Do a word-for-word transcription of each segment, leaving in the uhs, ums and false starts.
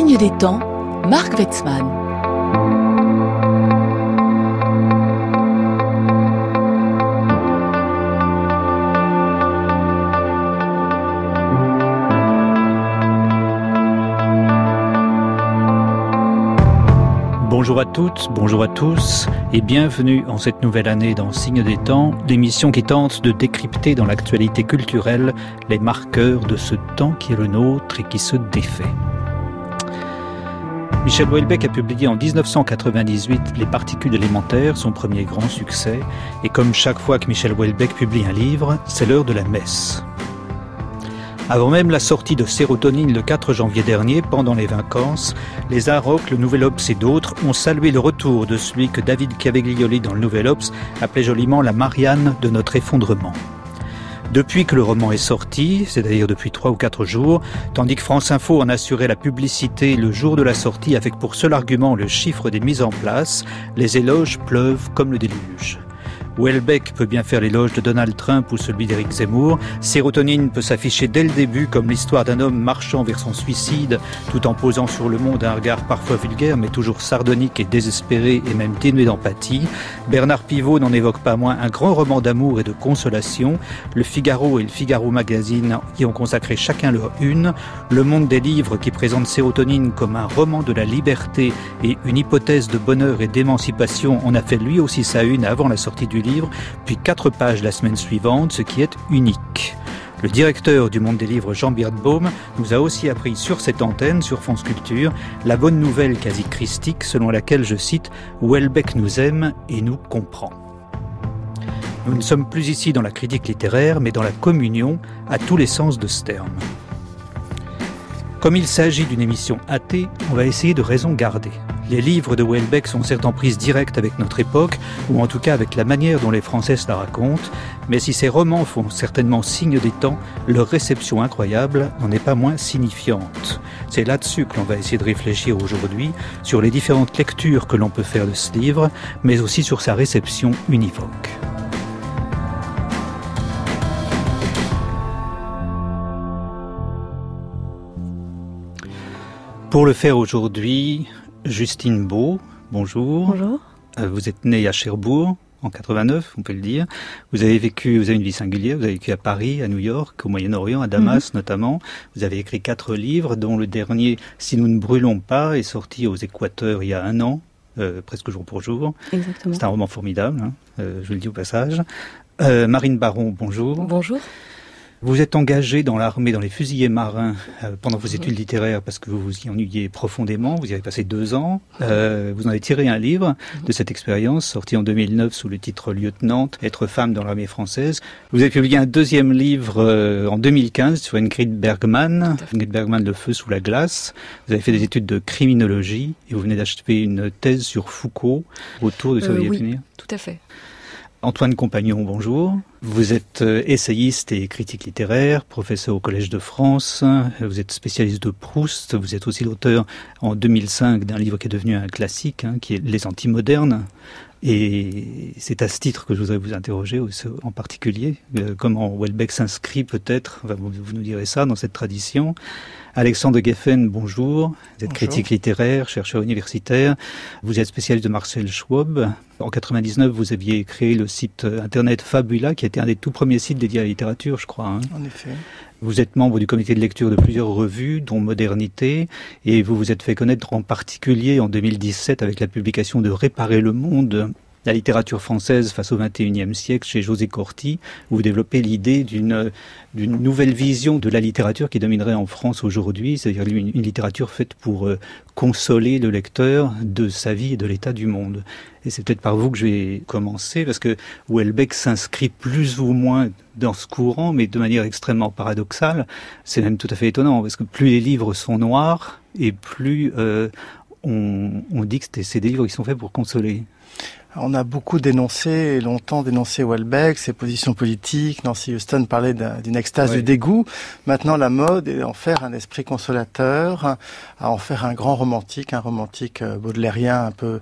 Signe des temps, Marc Wetzmann. Bonjour à toutes, bonjour à tous et bienvenue en cette nouvelle année dans Signe des temps, l'émission qui tente de décrypter dans l'actualité culturelle les marqueurs de ce temps qui est le nôtre et qui se défait. Michel Houellebecq a publié en dix-neuf cent quatre-vingt-dix-huit Les particules élémentaires, son premier grand succès, et comme chaque fois que Michel Houellebecq publie un livre, c'est l'heure de la messe. Avant même la sortie de Sérotonine le quatre janvier dernier, pendant les vacances, les Arocs, le Nouvel Obs et d'autres ont salué le retour de celui que David Cavaglioli dans le Nouvel Obs appelait joliment la Marianne de notre effondrement. Depuis que le roman est sorti, c'est-à-dire depuis trois ou quatre jours, tandis que France Info en assurait la publicité le jour de la sortie avec pour seul argument le chiffre des mises en place, les éloges pleuvent comme le déluge. Houellebecq peut bien faire l'éloge de Donald Trump ou celui d'Éric Zemmour. Sérotonine peut s'afficher dès le début comme l'histoire d'un homme marchant vers son suicide, tout en posant sur le monde un regard parfois vulgaire, mais toujours sardonique et désespéré et même dénué d'empathie. Bernard Pivot n'en évoque pas moins un grand roman d'amour et de consolation. Le Figaro et le Figaro Magazine y ont consacré chacun leur une. Le Monde des livres qui présente Sérotonine comme un roman de la liberté et une hypothèse de bonheur et d'émancipation en a fait lui aussi sa une avant la sortie du livre. Livre, puis quatre pages la semaine suivante, ce qui est unique. Le directeur du Monde des livres, Jean Birdbaum, nous a aussi appris sur cette antenne, sur France Culture, la bonne nouvelle quasi christique selon laquelle, je cite, « Houellebecq nous aime et nous comprend ». Nous ne sommes plus ici dans la critique littéraire, mais dans la communion à tous les sens de ce terme. Comme il s'agit d'une émission athée, on va essayer de raison garder. Les livres de Houellebecq sont certes en prise directe avec notre époque, ou en tout cas avec la manière dont les Français se la racontent, mais si ces romans font certainement signe des temps, leur réception incroyable n'en est pas moins signifiante. C'est là-dessus que l'on va essayer de réfléchir aujourd'hui, sur les différentes lectures que l'on peut faire de ce livre, mais aussi sur sa réception univoque. Pour le faire aujourd'hui, Justine Beau, bonjour. Bonjour. Vous êtes née à Cherbourg en quatre-vingt-neuf, on peut le dire. Vous avez vécu, vous avez une vie singulière, vous avez vécu à Paris, à New York, au Moyen-Orient, à Damas mm-hmm. notamment. Vous avez écrit quatre livres, dont le dernier, Si nous ne brûlons pas, est sorti aux Équateurs il y a un an, euh, presque jour pour jour. Exactement. C'est un roman formidable, hein, euh, je le dis au passage. Euh, Marine Baron, bonjour. Bonjour. Vous êtes engagée dans l'armée, dans les fusiliers marins, euh, pendant vos études littéraires parce que vous vous y ennuyiez profondément. Vous y avez passé deux ans. Euh, vous en avez tiré un livre de cette expérience, sorti en deux mille neuf sous le titre Lieutenante, être femme dans l'armée française. Vous avez publié un deuxième livre euh, en deux mille quinze sur Ingrid Bergman, Ingrid Bergman, Le feu sous la glace. Vous avez fait des études de criminologie et vous venez d'achever une thèse sur Foucault autour de ce que vous euh, vouliez oui, finir. Tout à fait. Antoine Compagnon, bonjour. Vous êtes essayiste et critique littéraire, professeur au Collège de France. Vous êtes spécialiste de Proust. Vous êtes aussi l'auteur en deux mille cinq d'un livre qui est devenu un classique, hein, qui est Les Antimodernes. Et c'est à ce titre que je voudrais vous interroger en particulier. Euh, comment Houellebecq s'inscrit peut-être, enfin, vous, vous nous direz ça, dans cette tradition. Alexandre Geffen, bonjour. Vous êtes bonjour. Critique littéraire, chercheur universitaire. Vous êtes spécialiste de Marcel Schwob. En quatre-vingt-dix-neuf, vous aviez créé le site internet Fabula, qui était un des tout premiers sites dédiés à la littérature, je crois. Hein. En effet. Vous êtes membre du comité de lecture de plusieurs revues, dont Modernité, et vous vous êtes fait connaître en particulier en deux mille dix-sept avec la publication de Réparer le monde, la littérature française face au vingt et unième siècle chez José Corti, où vous développez l'idée d'une, d'une nouvelle vision de la littérature qui dominerait en France aujourd'hui, c'est-à-dire une, une littérature faite pour euh, consoler le lecteur de sa vie et de l'état du monde. Et c'est peut-être par vous que je vais commencer, parce que Houellebecq s'inscrit plus ou moins dans ce courant, mais de manière extrêmement paradoxale. C'est même tout à fait étonnant, parce que plus les livres sont noirs, et plus euh, on, on dit que c'est des livres qui sont faits pour consoler. On a beaucoup dénoncé, et longtemps dénoncé Houellebecq, ses positions politiques. Nancy Houston parlait d'une extase oui. du dégoût. Maintenant, la mode est d'en faire un esprit consolateur, à en faire un grand romantique, un romantique baudelairien un peu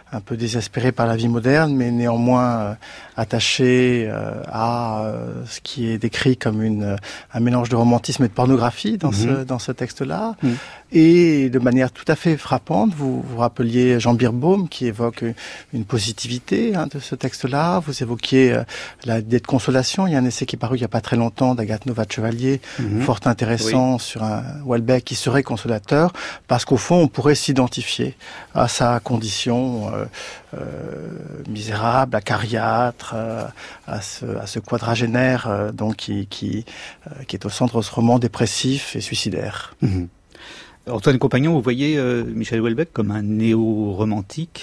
un peu désespéré par la vie moderne, mais néanmoins euh, attaché euh, à euh, ce qui est décrit comme une, un mélange de romantisme et de pornographie dans, mmh. ce, dans ce texte-là. Mmh. Et de manière tout à fait frappante, vous vous rappeliez Jean Beerbohm qui évoque une positivité hein, de ce texte-là. Vous évoquiez euh, la idée de consolation. Il y a un essai qui est paru il n'y a pas très longtemps d'Agathe Novat-Chevalier, mmh. fort intéressant oui. sur un Houellebecq qui serait consolateur, parce qu'au fond, on pourrait s'identifier à sa condition euh, euh, misérable, acariâtre, euh, à, ce, à ce quadragénaire euh, donc qui, qui, euh, qui est au centre de ce roman dépressif et suicidaire. Mmh. Antoine Compagnon, vous voyez euh, Michel Houellebecq comme un néo-romantique ?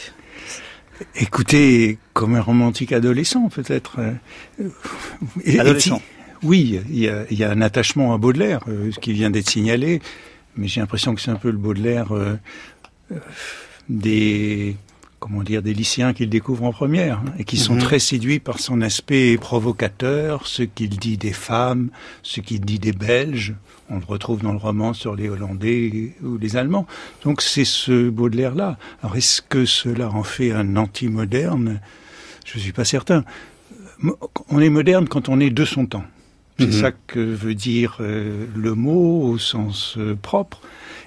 Écoutez, comme un romantique adolescent, peut-être. Adolescent. Et, oui, il y, a, il y a un attachement à Baudelaire, euh, qui vient d'être signalé, mais j'ai l'impression que c'est un peu le Baudelaire euh, euh, des... comment dire, des lycéens qu'il découvre en première, hein, et qui sont mmh. très séduits par son aspect provocateur, ce qu'il dit des femmes, ce qu'il dit des Belges. On le retrouve dans le roman sur les Hollandais ou les Allemands. Donc c'est ce Baudelaire-là. Alors est-ce que cela en fait un anti-moderne ? Je ne suis pas certain. On est moderne quand on est de son temps. C'est mmh. ça que veut dire euh, le mot au sens euh, propre.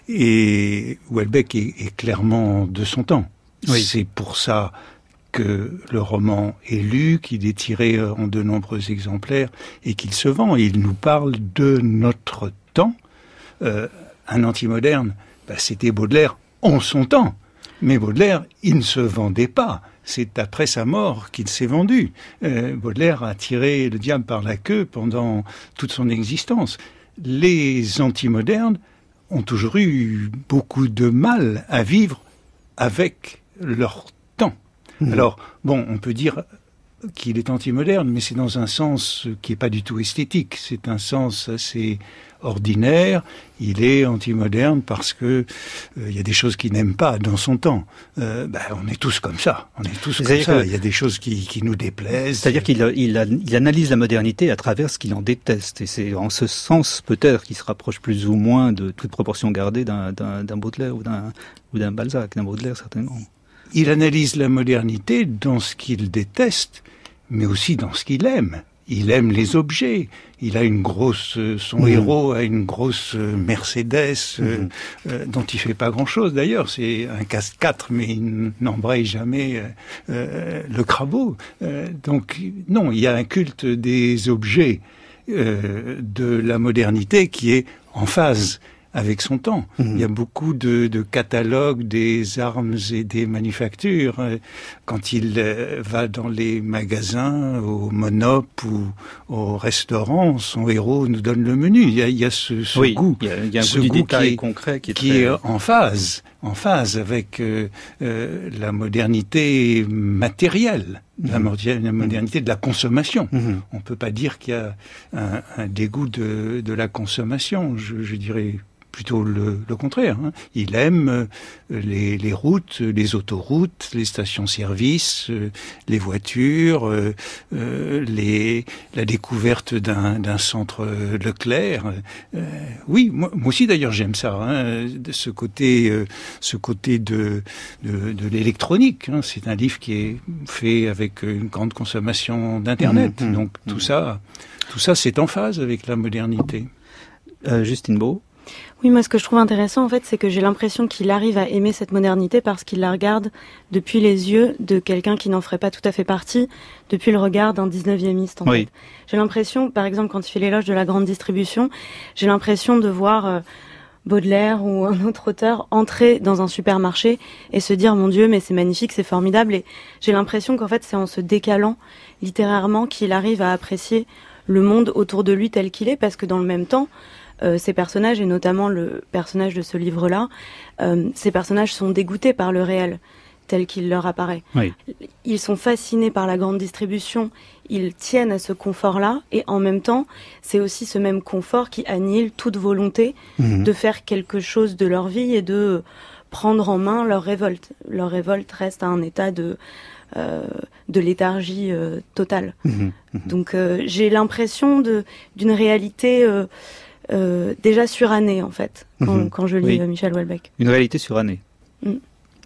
Et Houellebecq est, est clairement de son temps. Oui. C'est pour ça que le roman est lu, qu'il est tiré en de nombreux exemplaires et qu'il se vend. Il nous parle de notre temps. Euh, un anti-moderne, bah, c'était Baudelaire en son temps. Mais Baudelaire, il ne se vendait pas. C'est après sa mort qu'il s'est vendu. Euh, Baudelaire a tiré le diable par la queue pendant toute son existence. Les anti-modernes ont toujours eu beaucoup de mal à vivre avec leur temps. Mmh. Alors, bon, on peut dire qu'il est anti-moderne, mais c'est dans un sens qui n'est pas du tout esthétique. C'est un sens assez ordinaire. Il est anti-moderne parce que il euh, y a des choses qu'il n'aime pas dans son temps. Euh, ben, on est tous comme ça. On est tous comme ça. Il y a des choses qui, qui nous déplaisent. C'est-à-dire qu'il il, il analyse la modernité à travers ce qu'il en déteste. Et c'est en ce sens, peut-être, qu'il se rapproche plus ou moins de toute proportion gardée d'un, d'un, d'un Baudelaire ou d'un, ou d'un Balzac, d'un Baudelaire, certainement. Il analyse la modernité dans ce qu'il déteste, mais aussi dans ce qu'il aime. Il aime les objets. Il a une grosse, son mmh. héros a une grosse Mercedes mmh. euh, euh, dont il fait pas grand-chose d'ailleurs. C'est un quatre-quatre, mais il n'embraye jamais euh, le crabeau. Euh, donc non, il y a un culte des objets euh, de la modernité qui est en phase avec son temps. Mmh. Il y a beaucoup de, de catalogues des armes et des manufactures. Quand il va dans les magasins, au Monop ou au restaurant, son héros nous donne le menu. Il y a, il y a ce, ce oui, goût, il y a, il y a un ce goût du goût détail qui est, concret qui est, qui très... est en phase, en phase avec euh, euh, la modernité matérielle. Mmh. La, modernité, la modernité de la consommation. Mmh. On peut pas dire qu'il y a un, un dégoût de, de la consommation. Je, je dirais plutôt le, le contraire. Hein. Il aime euh, les, les routes, les autoroutes, les stations-service, euh, les voitures, euh, euh, les, la découverte d'un, d'un centre Leclerc. Euh, oui, moi, moi aussi d'ailleurs j'aime ça. Hein, de ce côté, euh, ce côté de, de, de l'électronique. Hein. C'est un livre qui est fait avec une grande consommation d'internet. Mmh, Donc mmh. tout ça, tout ça, c'est en phase avec la modernité. Euh, Justine Beau. Oui, moi, ce que je trouve intéressant, en fait, c'est que j'ai l'impression qu'il arrive à aimer cette modernité parce qu'il la regarde depuis les yeux de quelqu'un qui n'en ferait pas tout à fait partie, depuis le regard d'un dix-neuviémiste, en oui. fait. J'ai l'impression, par exemple, quand il fait l'éloge de la grande distribution, j'ai l'impression de voir euh, Baudelaire ou un autre auteur entrer dans un supermarché et se dire, mon Dieu, mais c'est magnifique, c'est formidable. Et j'ai l'impression qu'en fait, c'est en se décalant littérairement qu'il arrive à apprécier le monde autour de lui tel qu'il est, parce que dans le même temps, Euh, ces personnages, et notamment le personnage de ce livre-là, euh, ces personnages sont dégoûtés par le réel tel qu'il leur apparaît. Oui. Ils sont fascinés par la grande distribution, ils tiennent à ce confort-là, et en même temps, c'est aussi ce même confort qui annihile toute volonté mmh. de faire quelque chose de leur vie et de prendre en main leur révolte. Leur révolte reste à un état de, euh, de léthargie euh, totale. Mmh. Mmh. Donc euh, j'ai l'impression de, d'une réalité... Euh, Euh, déjà surannée en fait quand, mmh. quand je lis oui. Michel Houellebecq. Une réalité surannée. Mmh.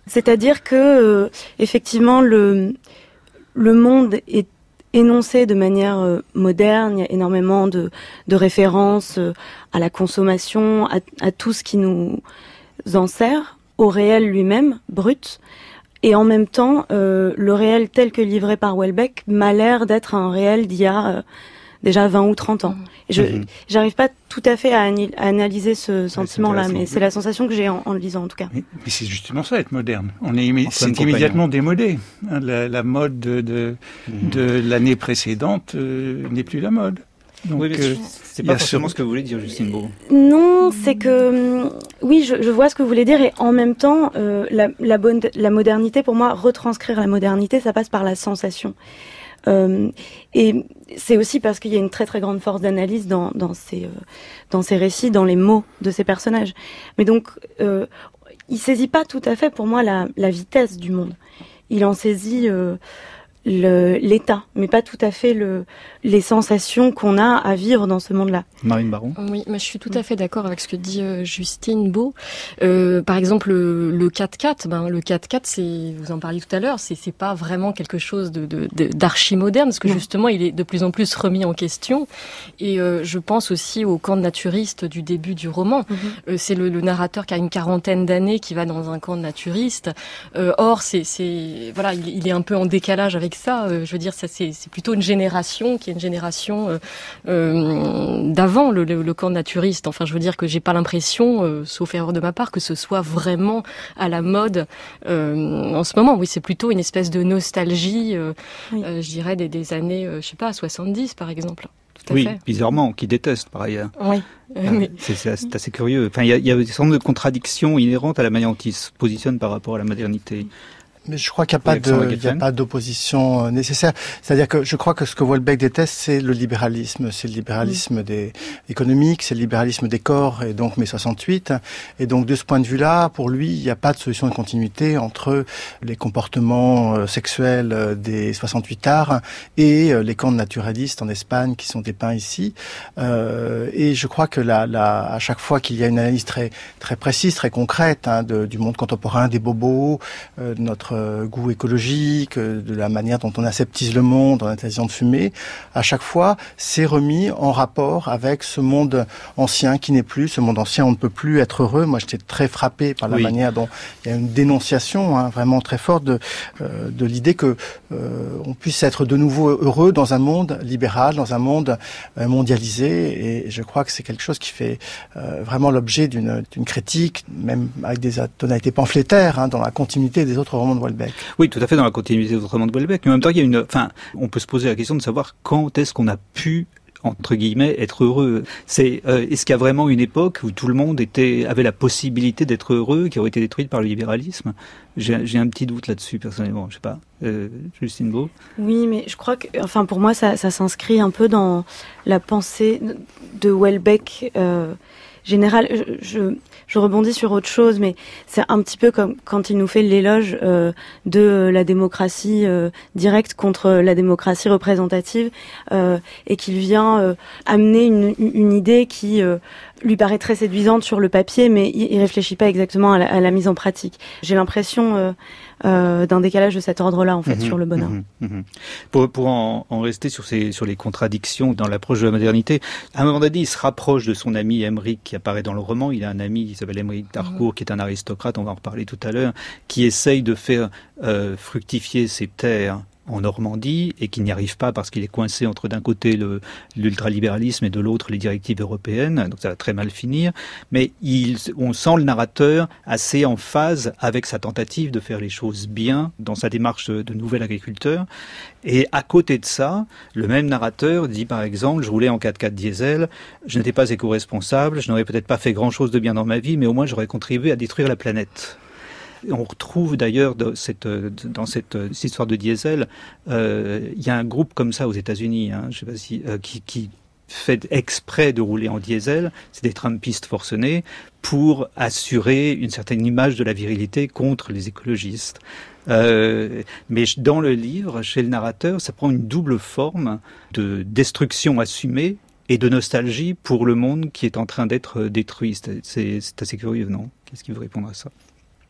C'est-à-dire que, euh, effectivement, le, le monde est énoncé de manière euh, moderne. Il y a énormément de, de références euh, à la consommation, à, à tout ce qui nous en sert, au réel lui-même, brut. Et en même temps, euh, le réel tel que livré par Houellebecq m'a l'air d'être un réel d'il y a euh, déjà vingt ou trente ans. Et je mmh. j'arrive pas tout à fait à, ani- à analyser ce sentiment-là, mais c'est la sensation que j'ai en, en le lisant en tout cas. Mais, mais c'est justement ça, être moderne. On est, immé- c'est immédiatement démodé. Hein, la, la mode de, de, mmh. de l'année précédente euh, n'est plus la mode. Donc, oui, mais euh, c'est pas forcément ce que vous voulez dire, Justine Beau. Non, c'est que oui, je, je vois ce que vous voulez dire, et en même temps, euh, la, la, bonne, la modernité, pour moi, retranscrire la modernité, ça passe par la sensation. Euh, et c'est aussi parce qu'il y a une très très grande force d'analyse dans, dans ces euh, dans ces récits, dans les mots de ces personnages. Mais donc, euh, il saisit pas tout à fait, pour moi, la, la vitesse du monde. Il en saisit euh, le, l'état, mais pas tout à fait le, les sensations qu'on a à vivre dans ce monde-là. Marine Baron. Oui, mais je suis tout à fait d'accord avec ce que dit euh, Justine Beau. Euh, par exemple, le, le quatre-quatre, ben, le quatre-quatre, c'est, vous en parliez tout à l'heure, c'est, c'est pas vraiment quelque chose de, de, de, d'archi-moderne, parce que non. Justement, il est de plus en plus remis en question. Et euh, je pense aussi au camp de naturistes du début du roman. Mm-hmm. Euh, c'est le, le narrateur qui a une quarantaine d'années qui va dans un camp de naturistes. Euh, or, c'est, c'est, voilà, il, il est un peu en décalage avec ça. Euh, je veux dire, ça, c'est, c'est plutôt une génération qui est une génération euh, euh, d'avant le, le, le camp naturiste. Enfin, je veux dire que j'ai pas l'impression, euh, sauf erreur de ma part, que ce soit vraiment à la mode euh, en ce moment. Oui, c'est plutôt une espèce de nostalgie, euh, oui. euh, je dirais, des, des années, euh, je sais pas, soixante-dix par exemple. Tout à oui, fait. Bizarrement, qui déteste par ailleurs. Oui. Euh, mais... c'est, c'est, c'est assez curieux. Enfin, il y a, il y a une sorte de contradiction inhérente à la manière dont il se positionne par rapport à la modernité. Mais je crois qu'il n'y a pas de, il y a pas d'opposition nécessaire. C'est-à-dire que je crois que ce que Houellebecq déteste, c'est le libéralisme. C'est le libéralisme mmh. des économiques, c'est le libéralisme des corps, et donc mai soixante-huit. Et donc, de ce point de vue-là, pour lui, il n'y a pas de solution de continuité entre les comportements sexuels des soixante-huit arts et les camps de naturalistes en Espagne qui sont dépeints ici. Euh, et je crois que là, là, à chaque fois qu'il y a une analyse très, très précise, très concrète, hein, de, du monde contemporain, des bobos, euh, de notre goût écologique, de la manière dont on aseptise le monde en interdisant de fumer, à chaque fois, c'est remis en rapport avec ce monde ancien qui n'est plus. Ce monde ancien, on ne peut plus être heureux. Moi, j'étais très frappé par la oui. manière dont il y a une dénonciation hein, vraiment très forte de, euh, de l'idée que euh, on puisse être de nouveau heureux dans un monde libéral, dans un monde euh, mondialisé. Et je crois que c'est quelque chose qui fait euh, vraiment l'objet d'une, d'une critique, même avec des tonalités pamphlétaires, hein, dans la continuité des autres romans de Houellebecq. Oui, tout à fait dans la continuité des autres romans de Houellebecq. Mais en même temps, il y a une, enfin, on peut se poser la question de savoir quand est-ce qu'on a pu, entre guillemets, être heureux. C'est, euh, est-ce qu'il y a vraiment une époque où tout le monde était, avait la possibilité d'être heureux, qui aurait été détruite par le libéralisme? J'ai, j'ai un petit doute là-dessus, personnellement. Je sais pas. Euh, Justine Beau? Oui, mais je crois que, enfin, pour moi, ça, ça s'inscrit un peu dans la pensée de Houellebecq, euh, général. Je, je, je rebondis sur autre chose, mais c'est un petit peu comme quand il nous fait l'éloge euh, de la démocratie euh, directe contre la démocratie représentative, euh, et qu'il vient euh, amener une, une idée qui euh, lui paraît très séduisante sur le papier, mais il, il réfléchit pas exactement à la, à la mise en pratique. J'ai l'impression euh, euh, d'un décalage de cet ordre-là, en fait, mmh, sur le bonheur. Mmh, mmh. Pour, pour en, en rester sur, ces, sur les contradictions dans l'approche de la modernité, à un moment donné, il se rapproche de son ami Emmerich qui apparaît dans le roman. Il a un ami qui s'appelle Emmerich d'Harcourt, mmh. qui est un aristocrate, on va en reparler tout à l'heure, qui essaye de faire euh, fructifier ses terres en Normandie et qui n'y arrive pas parce qu'il est coincé entre d'un côté le, l'ultralibéralisme et de l'autre les directives européennes, donc ça va très mal finir, mais il, on sent le narrateur assez en phase avec sa tentative de faire les choses bien dans sa démarche de nouvel agriculteur. Et à côté de ça, le même narrateur dit par exemple, je roulais en quatre-quatre diesel, je n'étais pas éco-responsable, je n'aurais peut-être pas fait grand-chose de bien dans ma vie, mais au moins j'aurais contribué à détruire la planète. On retrouve d'ailleurs de cette, dans cette, cette histoire de diesel, euh, il y a un groupe comme ça aux États-Unis, hein, je sais pas si, euh, qui, qui fait exprès de rouler en diesel, c'est des trumpistes forcenés, pour assurer une certaine image de la virilité contre les écologistes. Euh, mais dans le livre, chez le narrateur, ça prend une double forme de destruction assumée et de nostalgie pour le monde qui est en train d'être détruit. C'est, c'est assez curieux, non? Qu'est-ce qui vous répondra à ça?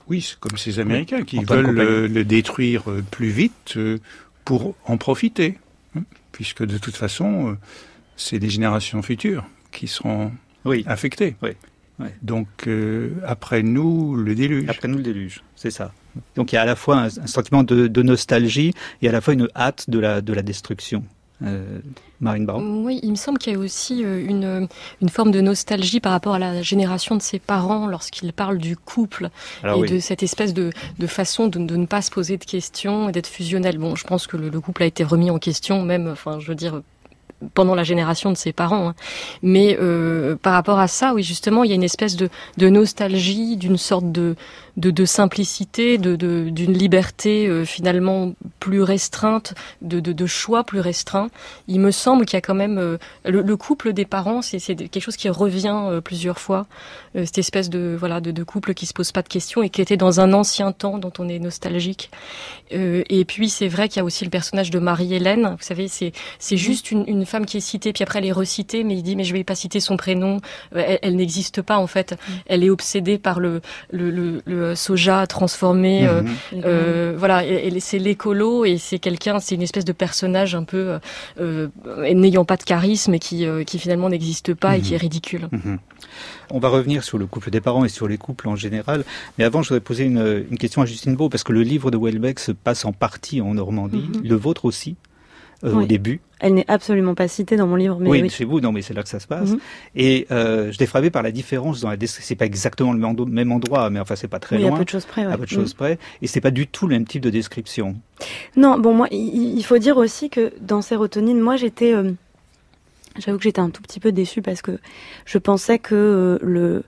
Oui, c'est comme ces Américains qui veulent le, le détruire plus vite euh, pour en profiter, hein, puisque de toute façon, euh, c'est des générations futures qui seront oui. affectées. Oui. Oui. Donc, euh, après nous, le déluge. Après nous, le déluge, c'est ça. Donc, il y a à la fois un, un sentiment de, de nostalgie et à la fois une hâte de la, de la destruction. Euh, Marine Baron. Oui, il me semble qu'il y a aussi une, une forme de nostalgie par rapport à la génération de ses parents lorsqu'ils parlent du couple. Alors et oui. de cette espèce de, de façon de, de ne pas se poser de questions et d'être fusionnel. Bon, je pense que le, le couple a été remis en question, même, enfin, je veux dire, pendant la génération de ses parents. Hein. Mais euh, par rapport à ça, oui, justement, il y a une espèce de, de nostalgie, d'une sorte de, de, de simplicité, de, de, d'une liberté euh, finalement plus restreinte, de, de, de choix plus restreints. Il me semble qu'il y a quand même euh, le, le couple des parents, c'est, c'est quelque chose qui revient euh, plusieurs fois. Euh, cette espèce de voilà de, de couple qui se pose pas de questions et qui était dans un ancien temps dont on est nostalgique. Euh, et puis c'est vrai qu'il y a aussi le personnage de Marie-Hélène. Vous savez, c'est c'est juste une, une femme qui est citée, puis après elle est recitée, mais il dit mais je vais pas citer son prénom. Elle, elle n'existe pas en fait. Elle est obsédée par le le, le, le soja transformé. Mmh. Euh, euh, voilà, et, et c'est l'écolo et c'est quelqu'un, c'est une espèce de personnage un peu euh, n'ayant pas de charisme et qui euh, qui finalement n'existe pas mmh. et qui est ridicule. Mmh. On va revenir sur le couple des parents et sur les couples en général. Mais avant, je voudrais poser une, une question à Justine Beau, parce que le livre de Houellebecq se passe en partie en Normandie, mmh. le vôtre aussi, euh, oui. au début. Elle n'est absolument pas citée dans mon livre. Mais oui, oui, chez vous, non, mais c'est là que ça se passe. Mmh. Et euh, je l'ai frappé par la différence dans la description. C'est pas exactement le même endroit, mais enfin, c'est pas très oui, loin. à peu de choses près. Ouais. À peu de choses mmh. près. Et c'est pas du tout le même type de description. Non, bon, moi, il, il faut dire aussi que dans Sérotonine, moi, j'étais... Euh, J'avoue que j'étais un tout petit peu déçue parce que je pensais que euh, le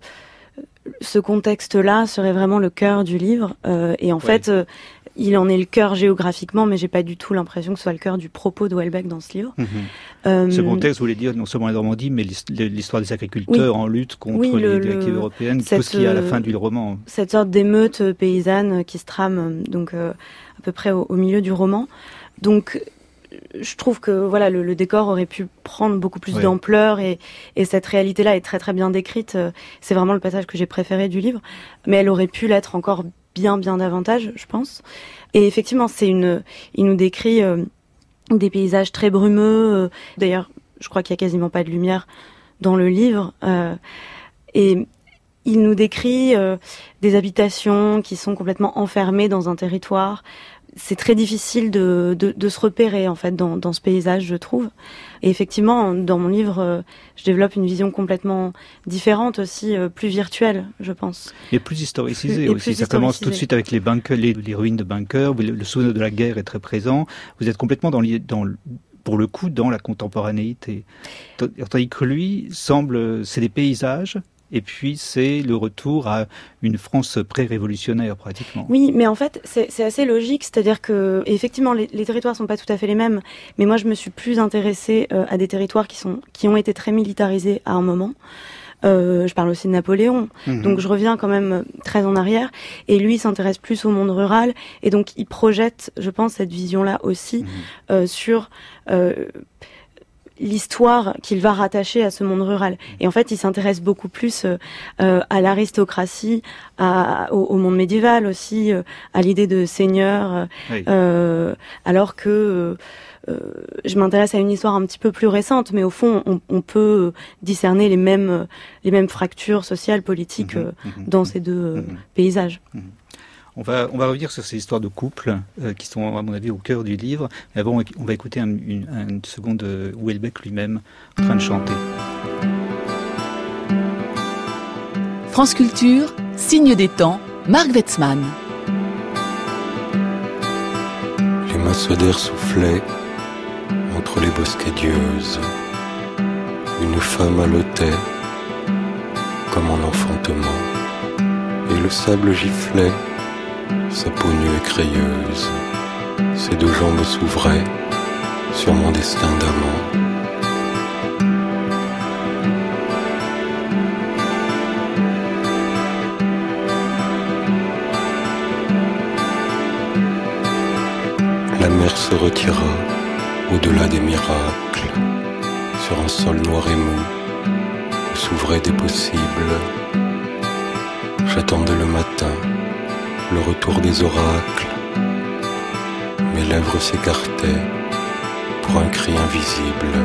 ce contexte-là serait vraiment le cœur du livre. Euh, et en ouais. fait, euh, il en est le cœur géographiquement, mais j'ai pas du tout l'impression que ce soit le cœur du propos de Houellebecq dans ce livre. Mmh. Euh, ce contexte voulait dire non seulement la Normandie, mais l'histoire des agriculteurs oui. en lutte contre oui, le, les directives européennes, cette, tout ce qu'il y a à la fin du roman. Cette sorte d'émeute paysanne qui se trame donc euh, à peu près au, au milieu du roman. Donc je trouve que voilà le, le décor aurait pu prendre beaucoup plus ouais. d'ampleur et, et cette réalité-là est très très bien décrite. C'est vraiment le passage que j'ai préféré du livre, mais elle aurait pu l'être encore bien bien davantage, je pense. Et effectivement, c'est une, il nous décrit euh, des paysages très brumeux. Euh, d'ailleurs, je crois qu'il y a quasiment pas de lumière dans le livre. Euh, et il nous décrit euh, des habitations qui sont complètement enfermées dans un territoire. C'est très difficile de, de, de se repérer en fait dans, dans ce paysage, je trouve. Et effectivement, dans mon livre, euh, je développe une vision complètement différente aussi, euh, plus virtuelle, je pense. Et plus historicisée et aussi. Plus Ça historicisée. Commence tout de suite avec les bunkers, les, les ruines de bunkers. Le, le souvenir de la guerre est très présent. Vous êtes complètement dans, dans pour le coup dans la contemporanéité. Tandis que lui semble, c'est des paysages. Et puis, c'est le retour à une France pré-révolutionnaire, pratiquement. Oui, mais en fait, c'est, c'est assez logique. C'est-à-dire que, effectivement, les, les territoires sont pas tout à fait les mêmes. Mais moi, je me suis plus intéressée euh, à des territoires qui sont, qui ont été très militarisés à un moment. Euh, je parle aussi de Napoléon. Mmh. Donc, je reviens quand même très en arrière. Et lui, il s'intéresse plus au monde rural. Et donc, il projette, je pense, cette vision-là aussi, mmh. euh, sur, euh, l'histoire qu'il va rattacher à ce monde rural. Et en fait, il s'intéresse beaucoup plus euh, euh, à l'aristocratie, à, au, au monde médiéval aussi, euh, à l'idée de seigneur, oui. euh, alors que euh, je m'intéresse à une histoire un petit peu plus récente, mais au fond, on, on peut discerner les mêmes, les mêmes fractures sociales, politiques mmh, euh, mmh, dans mmh, ces deux euh, mmh. paysages. Mmh. On va, on va revenir sur ces histoires de couple euh, qui sont, à mon avis, au cœur du livre. Mais avant, on va écouter un, une, une seconde de Houellebecq lui-même en train de chanter. France Culture, signe des temps, Marc Wetzmann. Les masses d'air soufflaient entre les bosquadieuses. Une femme haletait comme en enfantement. Et le sable giflait sa peau nue et crayeuse, ses deux jambes s'ouvraient sur mon destin d'amant. La mer se retira au-delà des miracles, sur un sol noir et mou, où s'ouvraient des possibles. J'attendais le matin le retour des oracles. Mes lèvres s'écartaient pour un cri invisible.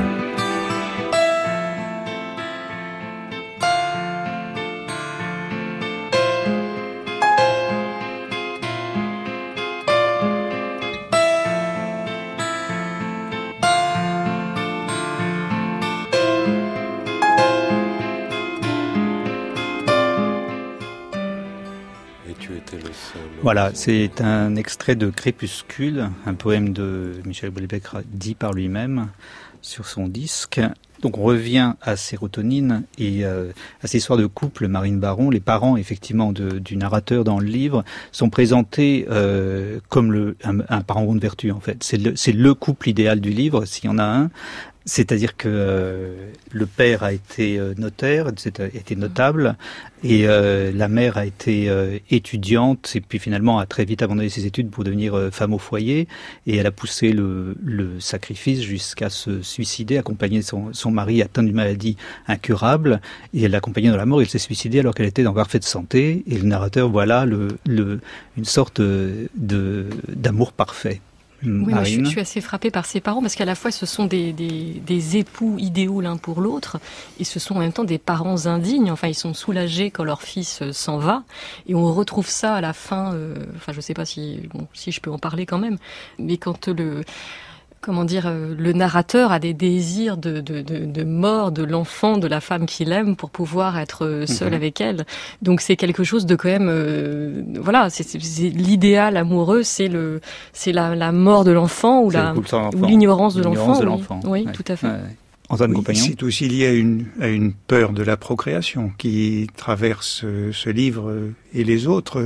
Voilà, c'est un extrait de Crépuscule, un poème de Michel Houellebecq dit par lui-même sur son disque. Donc on revient à Sérotonine et euh, à cette histoire de couple Marine Baron. Les parents, effectivement, de, du narrateur dans le livre sont présentés euh, comme le, un, un parent de vertu, en fait. C'est le, c'est le couple idéal du livre, s'il y en a un. C'est-à-dire que euh, le père a été euh, notaire, a été notable, et euh, la mère a été euh, étudiante, et puis finalement a très vite abandonné ses études pour devenir euh, femme au foyer, et elle a poussé le, le sacrifice jusqu'à se suicider, accompagner son, son mari atteint d'une maladie incurable, et elle l'a accompagné dans la mort. Elle s'est suicidée alors qu'elle était en parfaite santé, et le narrateur, voilà le, le, une sorte de, d'amour parfait. Oui, moi, je, je suis assez frappée par ses parents parce qu'à la fois ce sont des, des, des époux idéaux l'un pour l'autre et ce sont en même temps des parents indignes. Enfin, ils sont soulagés quand leur fils euh, s'en va et on retrouve ça à la fin. Euh, enfin, je sais pas si bon, si je peux en parler quand même, mais quand le comment dire, le narrateur a des désirs de, de, de, de mort de l'enfant, de la femme qu'il aime pour pouvoir être seul mmh. avec elle. Donc c'est quelque chose de quand même, euh, voilà, c'est, c'est, c'est l'idéal amoureux, c'est le, c'est la, la mort de l'enfant ou, la, ou l'ignorance de l'ignorance l'enfant. De l'enfant. Oui, oui ouais. Tout à fait. Ouais. Antoine oui, Compagnon. C'est aussi lié à une, à une peur de la procréation qui traverse ce livre et les autres.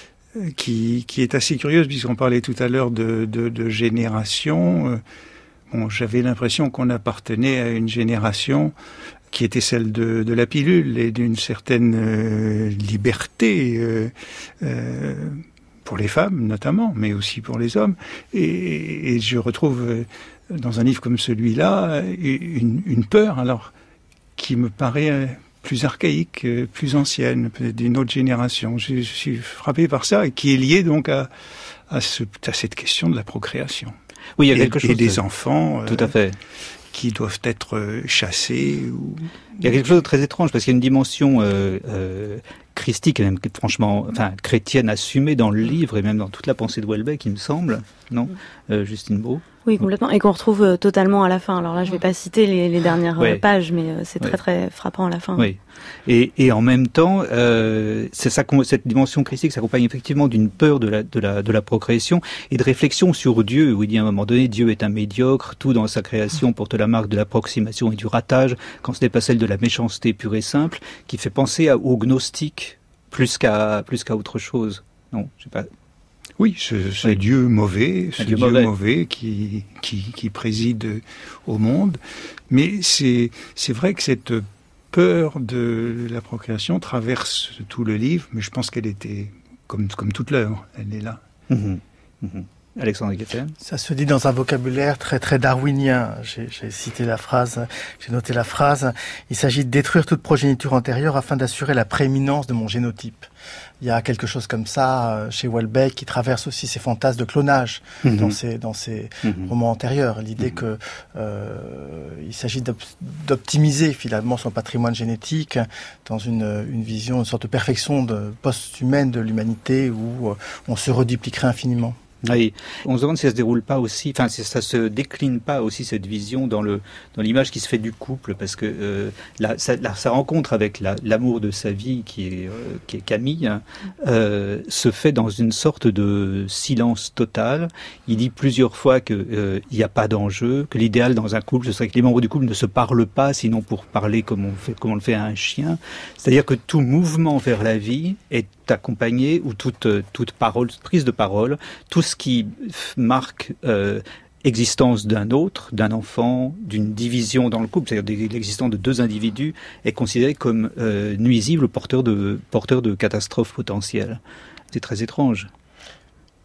Qui, qui est assez curieuse, puisqu'on parlait tout à l'heure de, de, de génération. Bon, j'avais l'impression qu'on appartenait à une génération qui était celle de, de la pilule et d'une certaine euh, liberté euh, euh, pour les femmes notamment, mais aussi pour les hommes. Et, et je retrouve dans un livre comme celui-là une, une peur, alors qui me paraît plus archaïque, plus ancienne, peut-être d'une autre génération. Je, je suis frappé par ça, et qui est lié donc à, à, ce, à cette question de la procréation. Oui, il y a et, quelque chose. Et des enfants. Tout à fait. Euh, qui doivent être chassés. Ou... Il y a quelque chose de très étrange, parce qu'il y a une dimension euh, euh, christique, et même franchement, enfin, chrétienne assumée dans le livre, et même dans toute la pensée de Houellebecq, il me semble, non, euh, Justine Brault? Oui, complètement, et qu'on retrouve euh, totalement à la fin. Alors là, je vais pas citer les, les dernières ouais. euh, pages, mais euh, c'est très ouais. très frappant à la fin. Oui, et, et en même temps, euh, c'est ça, cette dimension christique s'accompagne effectivement d'une peur de la, de la, de la procréation et de réflexion sur Dieu, où il dit à un moment donné, Dieu est un médiocre, tout dans sa création porte la marque de l'approximation et du ratage, quand ce n'est pas celle de la méchanceté pure et simple, qui fait penser à, aux gnostiques plus qu'à, plus qu'à autre chose. Non, je sais pas. Oui, ce, ce oui. Dieu mauvais, ce Dieu, Dieu mauvais, mauvais qui, qui, qui préside au monde. Mais c'est, c'est vrai que cette peur de la procréation traverse tout le livre, mais je pense qu'elle était, comme, comme toute l'œuvre, elle est là. Mmh. Mmh. Alexandre Guetten. Ça se dit dans un vocabulaire très très darwinien. J'ai, j'ai cité la phrase, j'ai noté la phrase. Il s'agit de détruire toute progéniture antérieure afin d'assurer la prééminence de mon génotype. Il y a quelque chose comme ça chez Houellebecq qui traverse aussi ses fantasmes de clonage mmh. dans ses dans ses mmh. romans antérieurs. L'idée mmh. que euh, il s'agit d'optimiser finalement son patrimoine génétique dans une une vision, une sorte de perfection de post-humaine de l'humanité où on se redupliquerait infiniment. Oui, on se demande si ça se déroule pas aussi, enfin si ça se décline pas aussi cette vision dans le dans l'image qui se fait du couple, parce que euh, la, sa, la, sa rencontre avec la, l'amour de sa vie qui est euh, qui est Camille euh, se fait dans une sorte de silence total. Il dit plusieurs fois que euh, il n'y a pas d'enjeu, que l'idéal dans un couple ce serait que les membres du couple ne se parlent pas, sinon pour parler comme on fait comme on le fait à un chien. C'est-à-dire que tout mouvement vers la vie est accompagné, ou toute toute parole, prise de parole, tout ce qui marque euh, existence d'un autre, d'un enfant, d'une division dans le couple, c'est-à-dire l'existence de deux individus, est considéré comme euh, nuisible, porteur de porteur de catastrophes potentielles. C'est très étrange. Il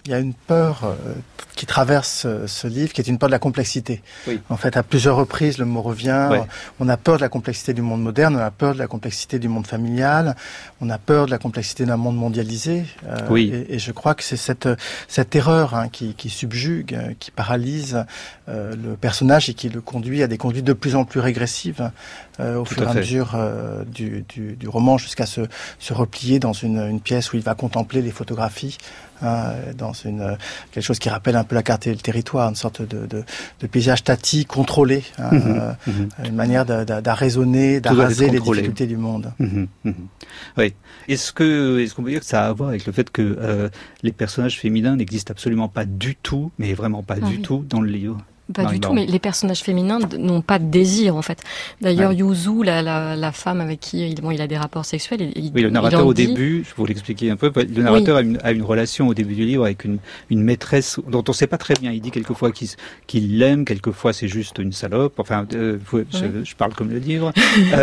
il y a une peur euh, qui traverse euh, ce livre, qui est une peur de la complexité. Oui. En fait, à plusieurs reprises, le mot revient. Ouais. On a peur de la complexité du monde moderne, on a peur de la complexité du monde familial, on a peur de la complexité d'un monde mondialisé. Euh, oui. et, et je crois que c'est cette, cette erreur hein, qui, qui subjugue, qui paralyse euh, le personnage et qui le conduit à des conduites de plus en plus régressives euh, au Tout fur et à à fait. mesure euh, du, du, du roman, jusqu'à se, se replier dans une, une pièce où il va contempler les photographies. Hein, dans une quelque chose qui rappelle un peu la carte et le territoire, une sorte de, de, de paysage statique, contrôlé, hein, Mmh, euh, mmh. une manière d'arraisonner, d'araser les difficultés du monde. Mmh, mmh. Oui. Est-ce que est-ce qu'on peut dire que ça a à voir avec le fait que euh, les personnages féminins n'existent absolument pas du tout, mais vraiment pas Ah du oui. tout dans le livre? Pas Marie du tout, Baron. mais les personnages féminins d- n'ont pas de désir en fait. D'ailleurs, Ouais. Yuzu, la, la, la femme avec qui il, bon, il a des rapports sexuels, il, il- Oui, le il narrateur en au dit- début, je vais vous l'expliquer un peu, le narrateur a, une, a une relation au début du livre avec une, une maîtresse dont on ne sait pas très bien. Il dit quelquefois qu'il, qu'il l'aime, quelquefois c'est juste une salope. Enfin, euh, faut- je, Oui. je parle comme le livre.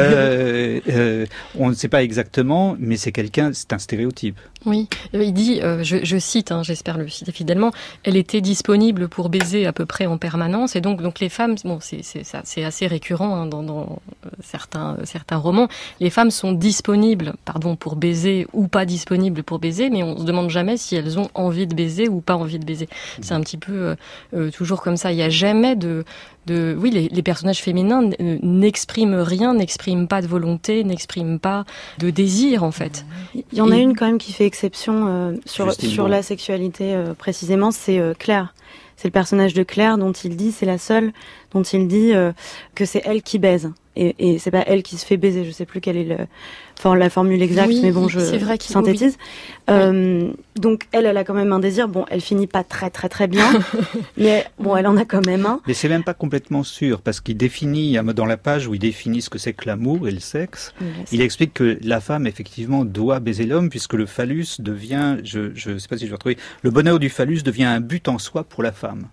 euh, euh, on ne sait pas exactement, mais c'est quelqu'un, c'est un stéréotype. Oui, Euh, il dit, euh, je, je cite, hein, j'espère le citer fidèlement, elle était disponible pour baiser à peu près en permanence, et donc donc les femmes, bon, c'est c'est ça, c'est assez récurrent hein, dans, dans euh, certains certains romans, les femmes sont disponibles, pardon, pour baiser ou pas disponibles pour baiser, mais on se demande jamais si elles ont envie de baiser ou pas envie de baiser. C'est un petit peu euh, euh, toujours comme ça. Il y a jamais de de, oui, les, les personnages féminins n- n'expriment rien, n'expriment pas de volonté, n'expriment pas de désir en fait. Il y en a Et- une quand même qui fait exception euh, sur, Justine sur Beau. la sexualité euh, précisément, c'est euh, Claire. C'est le personnage de Claire dont il dit, c'est la seule dont il dit euh, que c'est elle qui baise. Et, et c'est pas elle qui se fait baiser, je sais plus quelle est le, enfin, la formule exacte, Oui, mais bon, je c'est vrai qu'il- synthétise. Euh, donc elle, elle a quand même un désir. Bon, elle finit pas très très très bien, mais bon, elle en a quand même un. Mais c'est même pas complètement sûr, parce qu'il définit, dans la page où il définit ce que c'est que l'amour et le sexe, il explique que la femme, effectivement, doit baiser l'homme, puisque le phallus devient, je ne sais pas si je vais retrouver, le bonheur du phallus devient un but en soi pour la femme.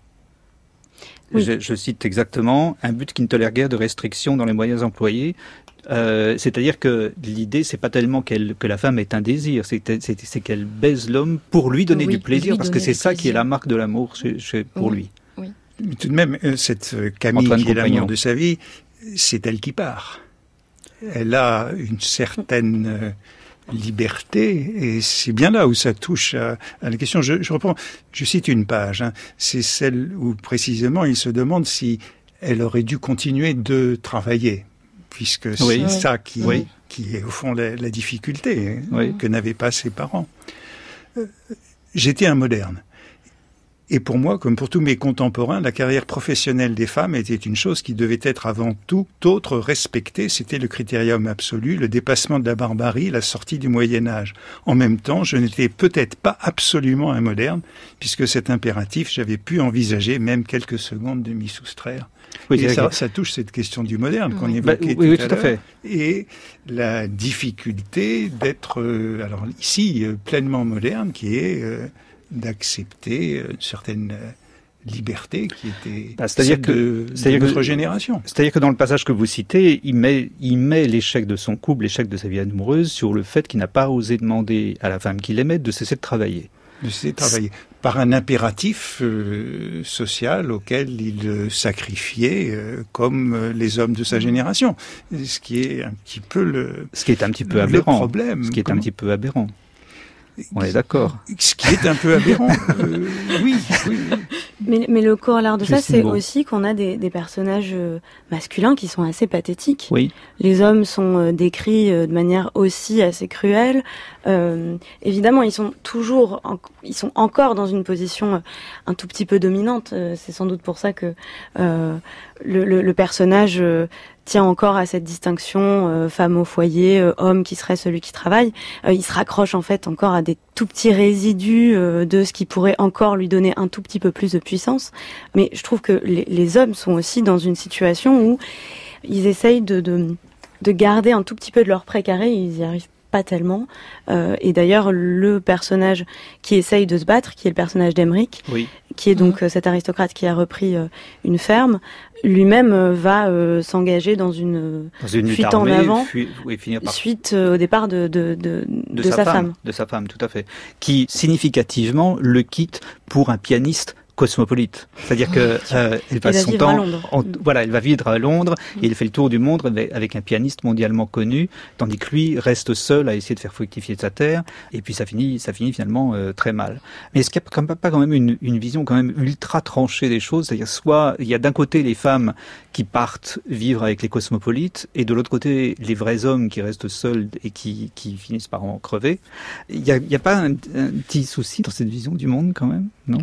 Oui. Je, je cite exactement, un but qui ne tolère guère de restrictions dans les moyens employés. Euh, c'est-à-dire que l'idée, c'est pas tellement qu'elle, que la femme ait un désir, c'est, c'est, c'est qu'elle baise l'homme pour lui donner Oui, du plaisir, lui parce que donner c'est du ça qui est plaisir. la marque de l'amour chez, chez, pour Oui. lui. Mais tout de même, euh, cette euh, Camille Antoine qui est l'amour Compagnon. de sa vie, c'est elle qui part. Elle a une certaine euh, liberté, et c'est bien là où ça touche à, à la question. Je, je reprends, je cite une page, hein. C'est celle où précisément il se demande si elle aurait dû continuer de travailler, puisque c'est Oui. ça qui, Oui. qui est au fond la, la difficulté hein, Oui. que n'avaient pas ses parents. Euh, J'étais un moderne. Et pour moi, comme pour tous mes contemporains, la carrière professionnelle des femmes était une chose qui devait être avant tout autre respectée. C'était le critérium absolu, le dépassement de la barbarie, la sortie du Moyen-Âge. En même temps, je n'étais peut-être pas absolument un moderne, puisque cet impératif, j'avais pu envisager même quelques secondes de m'y soustraire. Oui, Et c'est ça, vrai que- ça touche cette question du moderne qu'on Oui. Bah, évoquait oui, oui, tout à tout à l'heure. fait. Et la difficulté d'être, euh, alors ici, euh, pleinement moderne, qui est euh, d'accepter euh, une certaine euh, liberté qui était Bah, c'est-à-dire celle que- de, de c'est-à-dire que- notre génération. C'est-à-dire que dans le passage que vous citez, il met, il met l'échec de son couple, l'échec de sa vie amoureuse, sur le fait qu'il n'a pas osé demander à la femme qu'il aimait de cesser de travailler. De se travailler par un impératif euh, social auquel il euh, sacrifiait euh, comme euh, les hommes de sa génération. Ce qui est un petit peu le, Ce qui est un petit peu le aberrant. problème. Ce qui est un Comment- petit peu aberrant. On est d'accord. Ce qui est un peu aberrant. Euh, oui, oui, oui. Mais, mais le corollaire de ça, Justine c'est Beau. aussi qu'on a des, des personnages euh, masculins qui sont assez pathétiques. Oui. Les hommes sont euh, décrits euh, de manière aussi assez cruelle. Euh, évidemment, ils sont toujours, en- ils sont encore dans une position euh, un tout petit peu dominante. Euh, c'est sans doute pour ça que euh, le, le, le personnage euh, tient encore à cette distinction euh, femme au foyer, euh, homme qui serait celui qui travaille. Euh, il se raccroche en fait encore à des tout petits résidus euh, de ce qui pourrait encore lui donner un tout petit peu plus de puissance. Mais je trouve que les, les hommes sont aussi dans une situation où ils essayent de, de, de garder un tout petit peu de leur précaré, ils y arrivent pas tellement. Euh, et d'ailleurs, le personnage qui essaye de se battre, qui est le personnage d'Emeric, oui. qui est donc mmh. cet aristocrate qui a repris euh, une ferme, lui-même euh, va euh, s'engager dans une, dans une fuite armée, en avant, fuit, oui, finir par... suite euh, au départ de, de, de, de, de sa, sa femme. femme. De sa femme, tout à fait. Qui, significativement, le quitte pour un pianiste cosmopolite. C'est-à-dire que euh, elle passe son temps, en, voilà, elle va vivre à Londres et il fait le tour du monde avec, avec un pianiste mondialement connu, tandis que lui reste seul à essayer de faire fructifier sa terre. Et puis ça finit, ça finit finalement euh, très mal. Mais est-ce qu'il n'y a quand même pas quand même une, une vision quand même ultra tranchée des choses? C'est-à-dire soit il y a d'un côté les femmes qui partent vivre avec les cosmopolites et de l'autre côté les vrais hommes qui restent seuls et qui, qui finissent par en crever. Il n'y a, il y a pas un, un petit souci dans cette vision du monde quand même, non?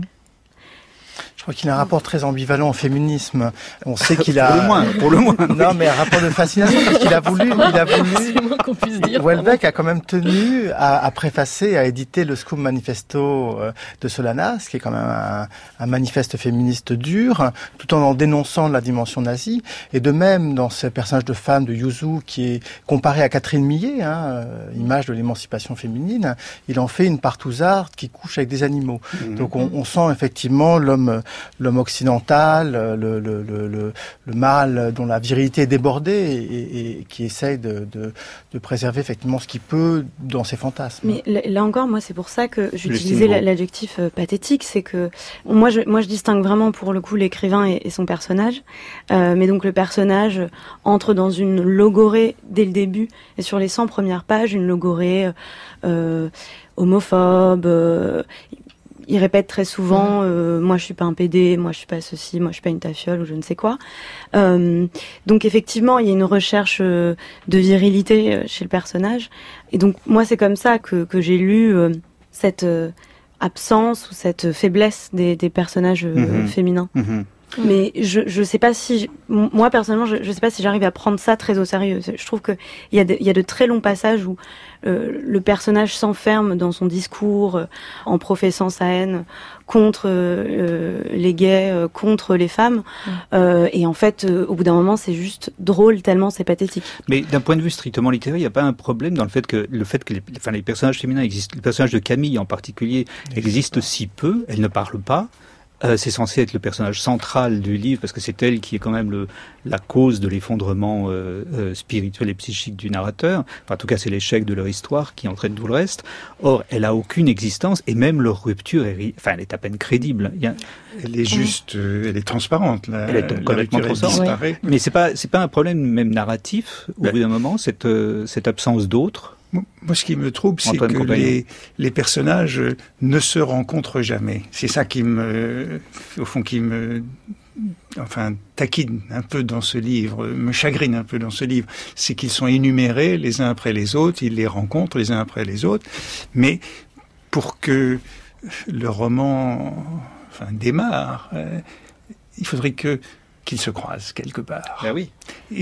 Je crois qu'il a un rapport très ambivalent au féminisme. On sait qu'il a... Pour le moins, pour le moins. Non, mais un rapport de fascination, parce qu'il a voulu, il a voulu... C'est moins qu'on puisse dire. Houellebecq a quand même tenu à, à préfacer, à éditer le Scum Manifesto de Solanas, qui est quand même un, un manifeste féministe dur, tout en en dénonçant la dimension nazie. Et de même, dans ce personnage de femme de Yuzu, qui est comparé à Catherine Millet, hein, image de l'émancipation féminine, il en fait une partouzarde qui couche avec des animaux. Mmh. Donc on, on sent effectivement l'homme... l'homme occidental, le, le, le, le, le mâle dont la virilité est débordée et, et, et qui essaye de, de, de préserver effectivement ce qu'il peut dans ses fantasmes. Mais là encore, moi, c'est pour ça que j'utilisais l'adjectif euh, pathétique, c'est que moi je, moi, je distingue vraiment pour le coup l'écrivain et, et son personnage. Euh, mais donc le personnage entre dans une logorée dès le début et sur les cent premières pages, une logorée euh, homophobe. Euh, Il répète très souvent euh, « moi je suis pas un pédé, moi je suis pas ceci, moi je suis pas une tafiole » ou je ne sais quoi. Euh, donc effectivement, il y a une recherche euh, de virilité euh, chez le personnage. Et donc moi c'est comme ça que, que j'ai lu euh, cette euh, absence ou cette faiblesse des, des personnages euh, mmh. féminins. Mmh. Mais je je sais pas si moi personnellement je je sais pas si j'arrive à prendre ça très au sérieux. Je trouve que il y a de, il y a de très longs passages où euh, le personnage s'enferme dans son discours euh, en professant sa haine contre euh, les gays, euh, contre les femmes euh, et en fait euh, au bout d'un moment c'est juste drôle tellement c'est pathétique. Mais d'un point de vue strictement littéraire, il n'y a pas un problème dans le fait que le fait que les, enfin les personnages féminins existent, le personnage de Camille en particulier existe si peu, elle ne parle pas. Euh, c'est censé être le personnage central du livre parce que c'est elle qui est quand même le, la cause de l'effondrement euh, euh, spirituel et psychique du narrateur. Enfin, en tout cas, c'est l'échec de leur histoire qui entraîne tout le reste. Or, elle a aucune existence et même leur rupture est, enfin, elle est à peine crédible. Il y a... Elle est juste, euh, elle est transparente. La, elle est complètement transparente. Oui. Mais c'est pas, c'est pas un problème même narratif au ben, bout d'un moment cette, euh, cette absence d'autre. Moi, ce qui me trouble, c'est que les, les personnages ne se rencontrent jamais. C'est ça qui me, au fond, qui me, enfin, taquine un peu dans ce livre, me chagrine un peu dans ce livre. C'est qu'ils sont énumérés les uns après les autres, ils les rencontrent les uns après les autres. Mais pour que le roman, enfin, démarre, euh, il faudrait que qu'ils se croisent quelque part. Ben oui.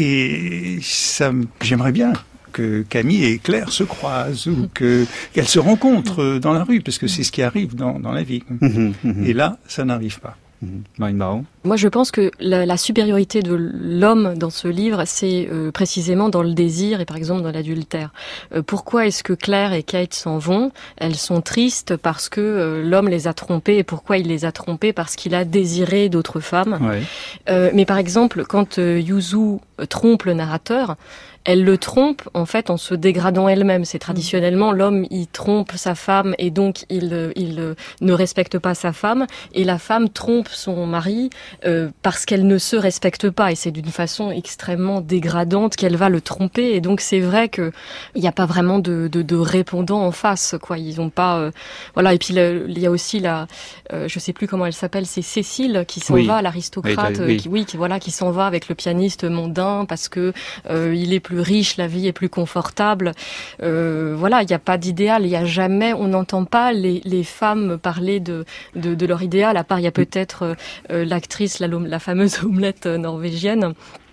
Et ça, j'aimerais bien que Camille et Claire se croisent ou que qu'elles se rencontrent dans la rue, parce que c'est ce qui arrive dans, dans la vie. Mmh, mmh. Et là, ça n'arrive pas. Marine Baron. Moi, je pense que la, la supériorité de l'homme dans ce livre, c'est euh, précisément dans le désir et par exemple dans l'adultère. Euh, pourquoi est-ce que Claire et Kate s'en vont? Elles sont tristes parce que euh, l'homme les a trompées. Et pourquoi il les a trompées? Parce qu'il a désiré d'autres femmes. Ouais. Euh, mais par exemple, quand euh, Yuzu trompe le narrateur, elle le trompe en fait en se dégradant elle-même. C'est traditionnellement l'homme il trompe sa femme et donc il il ne respecte pas sa femme et la femme trompe son mari euh, parce qu'elle ne se respecte pas et c'est d'une façon extrêmement dégradante qu'elle va le tromper et donc c'est vrai que il n'y a pas vraiment de, de de répondant en face quoi. Ils ont pas euh, voilà et puis le, il y a aussi la euh, je sais plus comment elle s'appelle, c'est Cécile qui s'en oui. va, l'aristocrate oui, oui. qui oui qui voilà qui s'en va avec le pianiste mondain parce que euh, il est plus riche, la vie est plus confortable. Euh, voilà, il n'y a pas d'idéal. Il y a jamais, on n'entend pas les, les femmes parler de, de, de leur idéal. À part, il y a peut-être euh, l'actrice, la, la fameuse omelette norvégienne.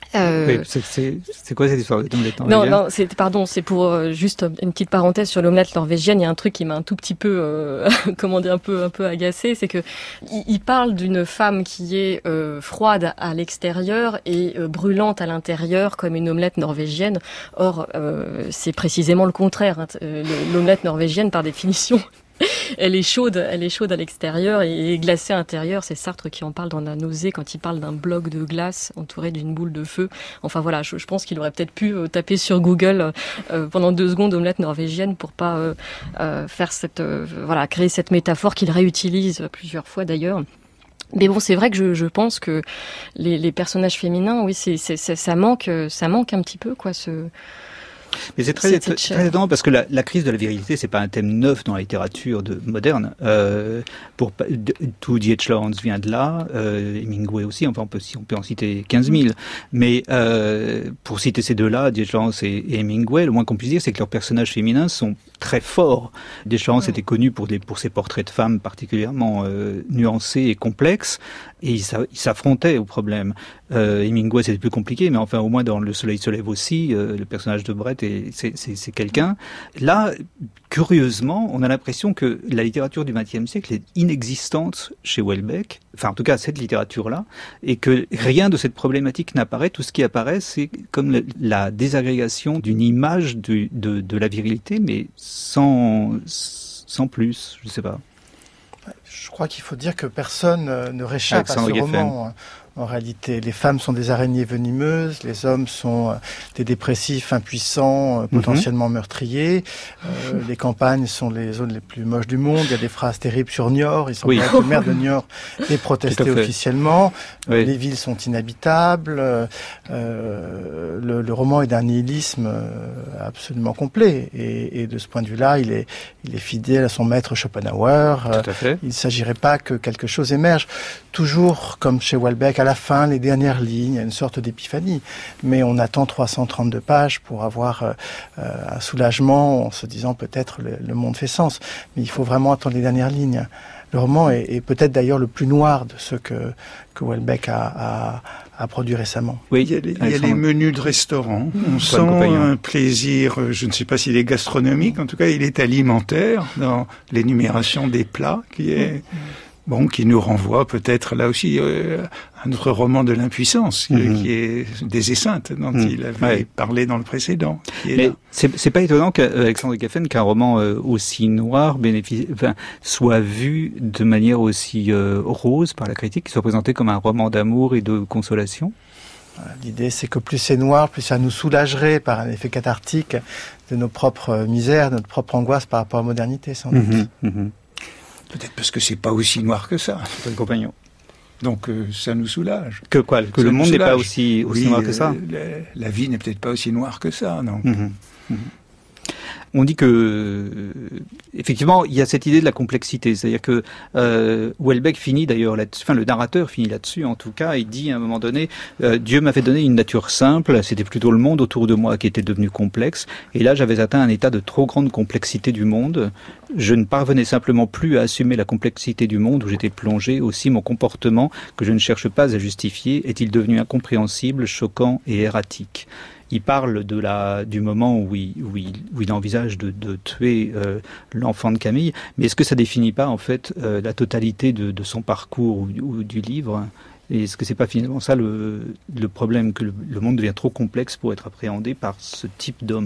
Euh... Oui, c'est, c'est, c'est quoi cette histoire d'omelette norvégienne ? Non, non, c'est, pardon, c'est pour euh, juste une petite parenthèse sur l'omelette norvégienne. Il y a un truc qui m'a un tout petit peu, euh, comment dire, un peu, un peu agacé, c'est que il, il parle d'une femme qui est euh, froide à l'extérieur et euh, brûlante à l'intérieur, comme une omelette norvégienne. Or, euh, c'est précisément le contraire. Hein. L'omelette norvégienne, par définition, elle est chaude, elle est chaude à l'extérieur et glacée à l'intérieur. C'est Sartre qui en parle dans La nausée quand il parle d'un bloc de glace entouré d'une boule de feu. Enfin voilà, je, je pense qu'il aurait peut-être pu euh, taper sur Google euh, pendant deux secondes omelette norvégienne pour pas euh, euh, faire cette, euh, voilà, créer cette métaphore qu'il réutilise plusieurs fois d'ailleurs. Mais bon, c'est vrai que je, je pense que les, les personnages féminins, oui, c'est, c'est, c'est, ça manque, ça manque un petit peu, quoi, ce. Mais c'est très, très, très étonnant parce que la, la crise de la virilité, c'est pas un thème neuf dans la littérature de, moderne. Euh, pour tout D H. Lawrence vient de là, euh, Hemingway aussi. Enfin, on peut, on peut en citer quinze mille. Mais euh, pour citer ces deux-là, D H. Lawrence et, et Hemingway, le moins qu'on puisse dire, c'est que leurs personnages féminins sont très forts. D H. Lawrence ouais. était connu pour des, pour ses portraits de femmes particulièrement euh, nuancés et complexes, et il s'affrontait au problème. Euh, Hemingway, c'était plus compliqué, mais enfin, au moins dans Le Soleil se lève aussi, euh, le personnage de Brett, est, c'est, c'est, c'est quelqu'un. Là, curieusement, on a l'impression que la littérature du vingtième siècle est inexistante chez Houellebecq, enfin, en tout cas, cette littérature-là, et que rien de cette problématique n'apparaît. Tout ce qui apparaît, c'est comme le, la désagrégation d'une image du, de, de la virilité, mais sans, sans plus, je sais pas. Je crois qu'il faut dire que personne ne réchappe Alexandre à ce Geffen. roman. En réalité, les femmes sont des araignées venimeuses, les hommes sont des dépressifs impuissants, potentiellement meurtriers. Euh, les campagnes sont les zones les plus moches du monde. Il y a des phrases terribles sur Niort. Ils sont oui. le maire de Niort est protesté officiellement. Oui. Les villes sont inhabitables. Euh, le, le roman est d'un nihilisme absolument complet. Et, et de ce point de vue-là, il est, il est fidèle à son maître Schopenhauer. Tout à fait. Il ne s'agirait pas que quelque chose émerge. Toujours comme chez Houellebecq, à la fin, les dernières lignes, il y a une sorte d'épiphanie. Mais on attend trois cent trente-deux pages pour avoir euh, un soulagement en se disant peut-être le, le monde fait sens. Mais il faut vraiment attendre les dernières lignes. Le roman est, est peut-être d'ailleurs le plus noir de ceux que, que Houellebecq a, a, a produit récemment. Oui, il y a les, il y a les menus de restaurant. On mmh. sent un plaisir, je ne sais pas s'il est gastronomique, en tout cas il est alimentaire dans l'énumération des plats qui est... Mmh. Bon, qui nous renvoie peut-être là aussi euh, à notre roman de l'impuissance, mmh. qui est des Esseintes, dont mmh. il avait ouais. parlé dans le précédent. Mais c'est, c'est pas étonnant qu'Alexandre Geffen, qu'un roman euh, aussi noir bénéficie, enfin, soit vu de manière aussi euh, rose par la critique, qui soit présenté comme un roman d'amour et de consolation. L'idée, c'est que plus c'est noir, plus ça nous soulagerait par un effet cathartique de nos propres misères, de notre propre angoisse par rapport à la modernité, sans doute. Mmh. Mmh. Peut-être parce que c'est pas aussi noir que ça. C'est le compagnon. Donc euh, ça nous soulage. Que quoi Que ça le monde soulage. n'est pas aussi, aussi oui, noir que ça. Euh, la, la vie n'est peut-être pas aussi noire que ça, donc. Mmh. Mmh. On dit que, euh, effectivement, il y a cette idée de la complexité. C'est-à-dire que euh, Houellebecq finit d'ailleurs là-dessus, enfin le narrateur finit là-dessus en tout cas, il dit à un moment donné, euh, Dieu m'avait donné une nature simple, c'était plutôt le monde autour de moi qui était devenu complexe, et là j'avais atteint un état de trop grande complexité du monde. Je ne parvenais simplement plus à assumer la complexité du monde où j'étais plongé. Aussi mon comportement, que je ne cherche pas à justifier, est-il devenu incompréhensible, choquant et erratique. Il parle de la, du moment où il, où il, où il envisage de, de tuer euh, l'enfant de Camille, mais est-ce que ça définit pas en fait euh, la totalité de, de son parcours ou, ou du livre ? Et est-ce que c'est pas finalement ça le, le problème, que le, le monde devient trop complexe pour être appréhendé par ce type d'homme ?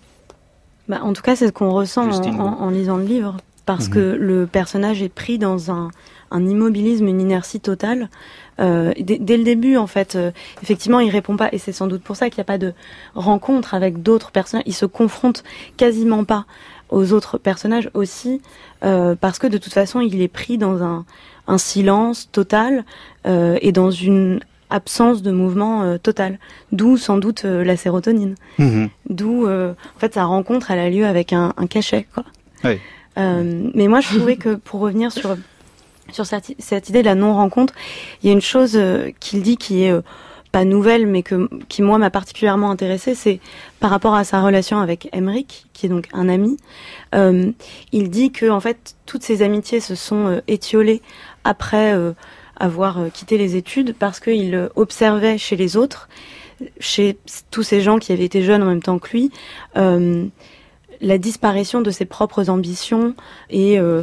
Bah, en tout cas, c'est ce qu'on ressent en, en, en lisant le livre, parce mmh. que le personnage est pris dans un, un immobilisme, une inertie totale. Euh, dès, dès le début, en fait, euh, effectivement, il répond pas, et c'est sans doute pour ça qu'il n'y a pas de rencontre avec d'autres personnages. Il se confronte quasiment pas aux autres personnages aussi, euh, parce que de toute façon, il est pris dans un, un silence total euh, et dans une absence de mouvement euh, total. D'où sans doute euh, la sérotonine. Mmh. D'où, euh, en fait, sa rencontre, elle a lieu avec un, un cachet, quoi. Oui. Euh, mais moi, je trouvais que pour revenir sur sur cette, cette idée de la non-rencontre, il y a une chose euh, qu'il dit qui est euh, pas nouvelle, mais que, qui, moi, m'a particulièrement intéressée, c'est par rapport à sa relation avec Emmerich, qui est donc un ami. Euh, il dit que, en fait, toutes ses amitiés se sont euh, étiolées après euh, avoir euh, quitté les études, parce qu'il euh, observait chez les autres chez tous ces gens qui avaient été jeunes en même temps que lui, euh, la disparition de ses propres ambitions et euh,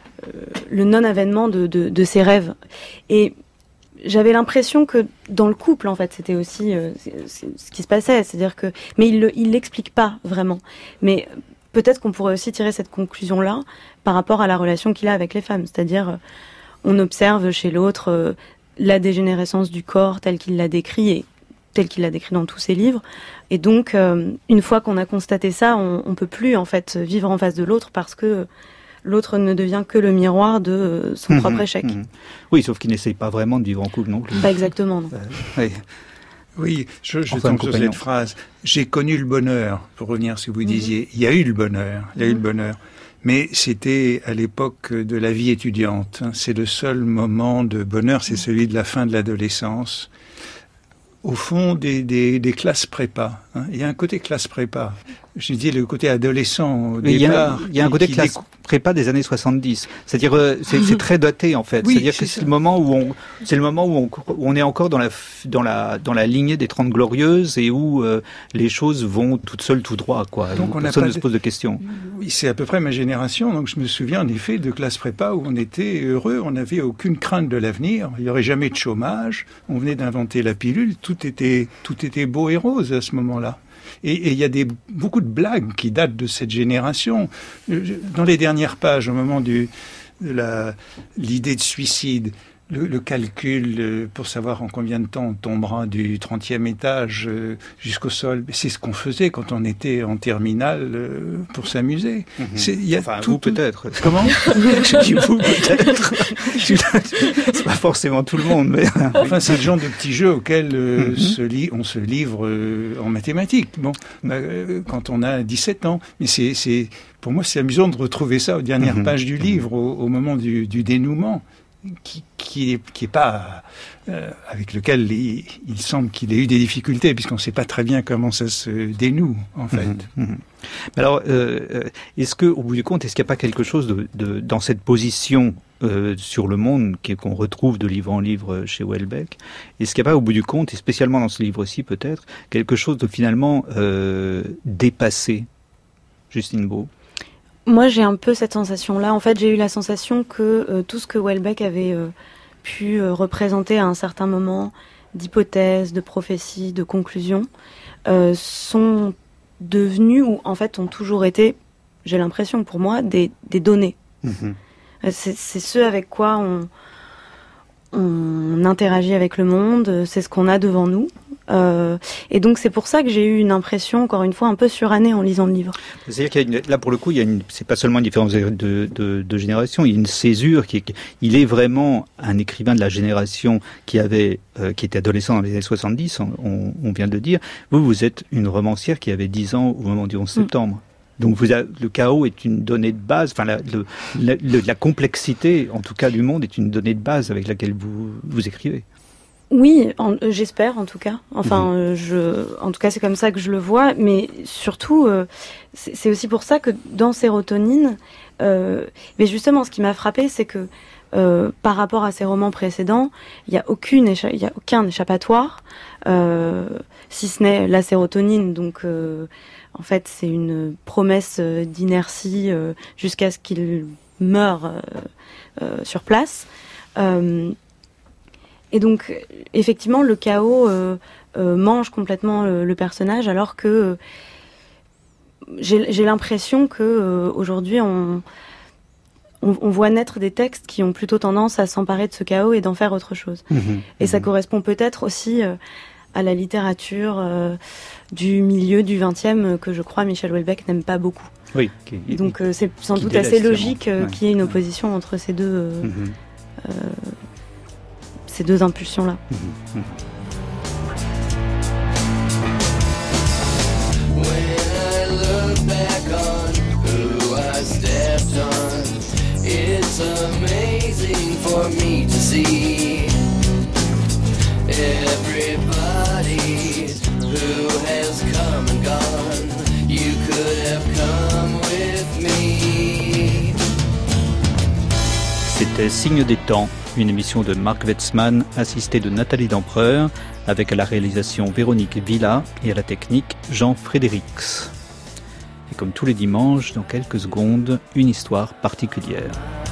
le non-avènement de, de, de ses rêves. Et j'avais l'impression que dans le couple, en fait, c'était aussi euh, ce qui se passait. C'est-à-dire que, mais il le, il l'explique pas vraiment. Mais peut-être qu'on pourrait aussi tirer cette conclusion-là par rapport à la relation qu'il a avec les femmes. C'est-à-dire, euh, on observe chez l'autre euh, la dégénérescence du corps tel qu'il l'a décrit et tel qu'il l'a décrit dans tous ses livres. Et donc, euh, une fois qu'on a constaté ça, on, on peut plus en fait vivre en face de l'autre parce que l'autre ne devient que le miroir de son mmh, propre échec. Mmh. Oui, sauf qu'il n'essaye pas vraiment de vivre en couple non plus. Pas exactement, non. Euh, oui. Oui, je, je tombe sur cette phrase. J'ai connu le bonheur, pour revenir à ce que vous mmh. disiez. Il y a eu le bonheur, il y a mmh. eu le bonheur. Mais c'était à l'époque de la vie étudiante. C'est le seul moment de bonheur, c'est celui de la fin de l'adolescence. Au fond des, des, des classes prépa. Hein. Il y a un côté classe prépa. Je dis le côté adolescent au Mais départ. Il y a, il y a un côté classe décou- prépa des années soixante-dix. C'est-à-dire, euh, c'est, c'est très daté en fait. Oui, C'est-à-dire c'est que ça. c'est le moment où on, c'est le moment où on, où on est encore dans la, dans la, dans la lignée des Trente Glorieuses et où euh, les choses vont toutes seules tout droit, quoi. Donc on personne n'a ne pas se pose de questions. Oui, c'est à peu près ma génération. Donc je me souviens en effet de classe prépa où on était heureux, on n'avait aucune crainte de l'avenir. Il n'y aurait jamais de chômage. On venait d'inventer la pilule. Tout était, tout était beau et rose à ce moment-là. Et il y a des, beaucoup de blagues qui datent de cette génération. Dans les dernières pages, au moment du, de la, l'idée de suicide, le, le calcul pour savoir en combien de temps on tombera du trentième étage jusqu'au sol, c'est ce qu'on faisait quand on était en terminale pour s'amuser. Mmh. C'est, y a enfin, tout, vous peut-être. Comment? Je dis vous peut-être. C'est pas forcément tout le monde, mais... Enfin, c'est le genre de petits jeux auxquels euh, Mmh. se li- on se livre euh, en mathématiques. Bon, bah, euh, quand on a dix-sept ans. Mais c'est, c'est, pour moi, c'est amusant de retrouver ça aux dernières mmh. pages du livre, au, au moment du, du dénouement. Qui, qui est, qui est pas euh, avec lequel il, il semble qu'il ait eu des difficultés puisqu'on ne sait pas très bien comment ça se dénoue en fait. Mmh, mmh. Alors, euh, est-ce que, au bout du compte, est-ce qu'il n'y a pas quelque chose de, de dans cette position euh, sur le monde qui, qu'on retrouve de livre en livre chez Houellebecq, est-ce qu'il n'y a pas, au bout du compte, et spécialement dans ce livre-ci peut-être, quelque chose de finalement euh, dépassé, Justine Beau? Moi, j'ai un peu cette sensation-là. En fait, j'ai eu la sensation que euh, tout ce que Houellebecq avait euh, pu euh, représenter à un certain moment, d'hypothèses, de prophéties, de conclusions, euh, sont devenus, ou en fait ont toujours été, j'ai l'impression pour moi, des, des données. Mmh. C'est, c'est ce avec quoi on, on interagit avec le monde, c'est ce qu'on a devant nous. Euh, et donc c'est pour ça que j'ai eu une impression, encore une fois, un peu surannée en lisant le livre. C'est-à-dire qu'il y a une, là pour le coup, il y a une, c'est pas seulement une différence de, de, de, de génération, il y a une césure qui est, il est vraiment un écrivain de la génération qui avait, euh, qui était adolescent dans les années soixante-dix, on, on vient de le dire. Vous, vous êtes une romancière qui avait dix ans au moment du onze septembre. Mmh. Donc vous avez, le chaos est une donnée de base, enfin la, le, la, le, la complexité, en tout cas du monde, est une donnée de base avec laquelle vous, vous écrivez. Oui, en, euh, j'espère en tout cas. Enfin, mmh. euh, je, en tout cas, c'est comme ça que je le vois. Mais surtout, euh, c'est, c'est aussi pour ça que dans Sérotonine, euh, mais justement, ce qui m'a frappé, c'est que euh, par rapport à ses romans précédents, il y a aucune, écha- il y a aucun échappatoire, euh, si ce n'est la sérotonine. Donc, euh, en fait, c'est une promesse d'inertie euh, jusqu'à ce qu'il meure euh, euh, sur place. Euh, Et donc, effectivement, le chaos euh, euh, mange complètement le, le personnage, alors que euh, j'ai, j'ai l'impression que euh, aujourd'hui, on, on, on voit naître des textes qui ont plutôt tendance à s'emparer de ce chaos et d'en faire autre chose. Mmh, et mmh. ça correspond peut-être aussi euh, à la littérature euh, du milieu du vingtième que je crois Michel Houellebecq n'aime pas beaucoup. Oui. Qui, et donc, euh, c'est sans doute assez logique euh, ouais. qu'il y ait une opposition entre ces deux... Euh, mmh. euh, ces deux impulsions-là. Mmh, mmh. C'était Signe des temps une émission de Marc Wetzmann, assisté de Nathalie Dampreur, avec à la réalisation Véronique Villa et à la technique Jean Frédérix. Et comme tous les dimanches, dans quelques secondes, une histoire particulière.